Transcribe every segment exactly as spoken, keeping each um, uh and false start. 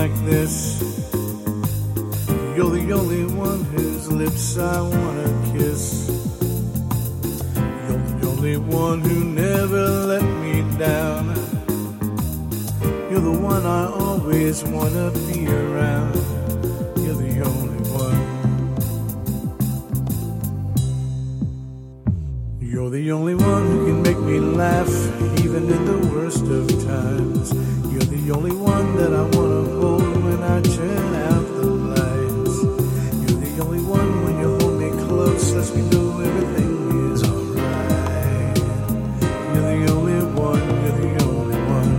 like this. You're the only one whose lips I wanna kiss. You're the only one who never let me down. You're the one I always wanna be around. You're the only one. You're the only one who can make me laugh, even in the worst of times. You're the only one that I wanna hold when I turn out the lights. You're the only one when you hold me close, lets me know everything is alright. You're the only one, you're the only one.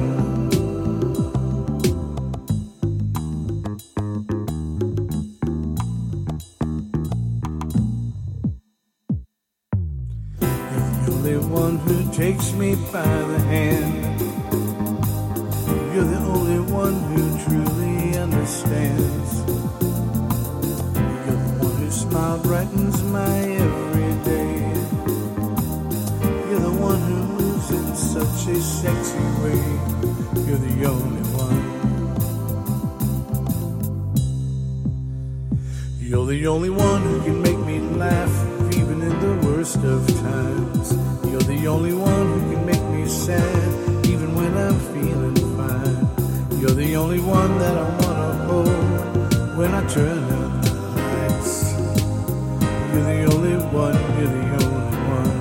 You're the only one who takes me by the hand. You're the only one who truly understands. You're the one whose smile brightens my every day. You're the one who moves in such a sexy way. You're the only one. You're the only one who can make me laugh, even in the worst of times. You're the only one who can make me sad, even when I'm feeling fine. You're the only one that I wanna hold when I turn out the lights. You're the only one, you're the only one.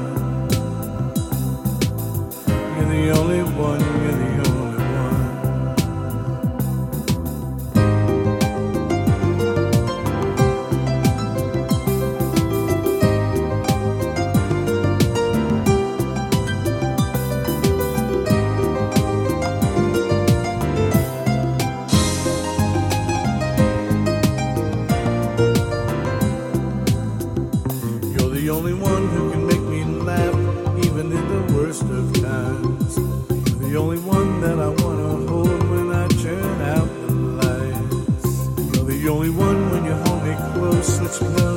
You're the only one, you're the only one. The only one who can make me laugh, even in the worst of times. You're the only one that I wanna hold when I turn out the lights. You're the only one when you hold me close, lets me know